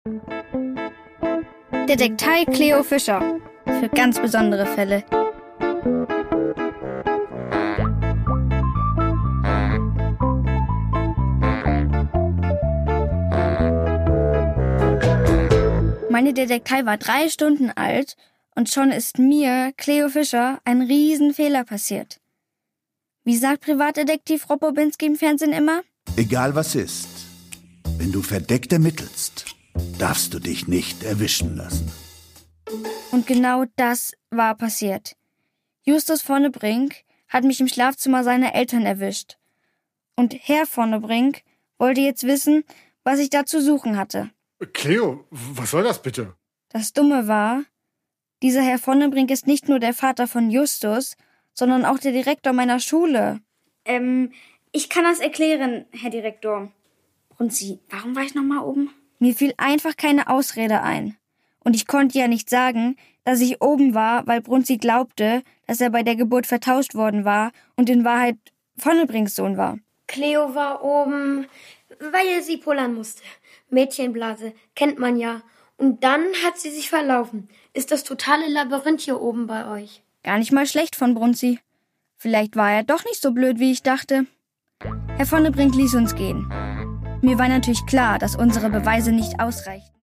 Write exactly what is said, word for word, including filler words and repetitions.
Detektei Cleo Fischer. Für ganz besondere Fälle. Meine Detektei war drei Stunden alt und schon ist mir, Cleo Fischer, ein Riesenfehler passiert. Wie sagt Privatdetektiv Rob Bobinski im Fernsehen immer? Egal was ist, wenn du verdeckt ermittelst, darfst du dich nicht erwischen lassen. Und genau das war passiert. Justus Vonnebrink hat mich im Schlafzimmer seiner Eltern erwischt. Und Herr Vonnebrink wollte jetzt wissen, was ich da zu suchen hatte. Cleo, was soll das bitte? Das Dumme war, dieser Herr Vonnebrink ist nicht nur der Vater von Justus, sondern auch der Direktor meiner Schule. Ähm, ich kann das erklären, Herr Direktor. Brunzi, warum war ich nochmal oben? Mir fiel einfach keine Ausrede ein. Und ich konnte ja nicht sagen, dass ich oben war, weil Brunzi glaubte, dass er bei der Geburt vertauscht worden war und in Wahrheit Vonnebrinks Sohn war. Cleo war oben, weil sie pullern musste. Mädchenblase, kennt man ja. Und dann hat sie sich verlaufen. Ist das totale Labyrinth hier oben bei euch? Gar nicht mal schlecht von Brunzi. Vielleicht war er doch nicht so blöd, wie ich dachte. Herr Vonnebrink ließ uns gehen. Mir war natürlich klar, dass unsere Beweise nicht ausreichten.